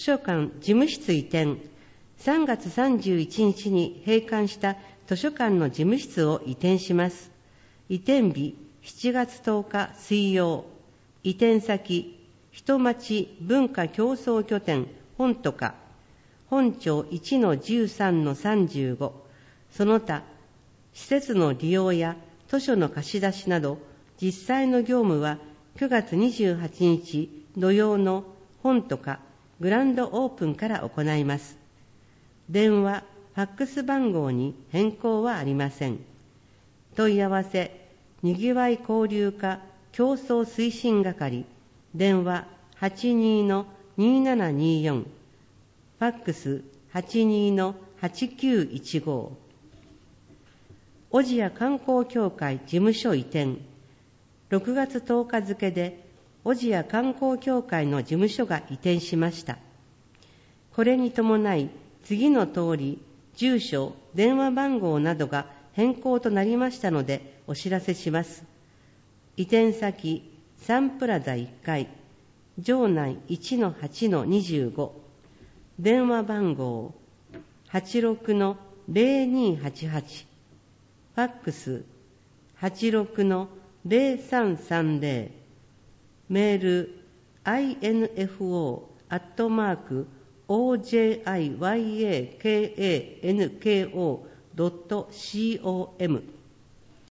図書館事務室移転、3月31日に閉館した図書館の事務室を移転します。移転日7月10日水曜。移転先、人町文化協創拠点本とか、本町 1-13-35、その他、施設の利用や図書の貸し出しなど、実際の業務は9月28日土曜の本とかグランドオープンから行います。電話、ファックス番号に変更はありません。問い合わせ、にぎわい交流課協創推進係、電話 82-2724、ファックス 82-8915。小千谷観光協会事務所移転、6月10日付で小千谷観光協会の事務所が移転しました。これに伴い、次の通り、住所、電話番号などが変更となりましたのでお知らせします。移転先、サンプラザ1階、場内 1-8-25、電話番号 86-0288、ファックス 86-0330、メール info@ojiyakanko.com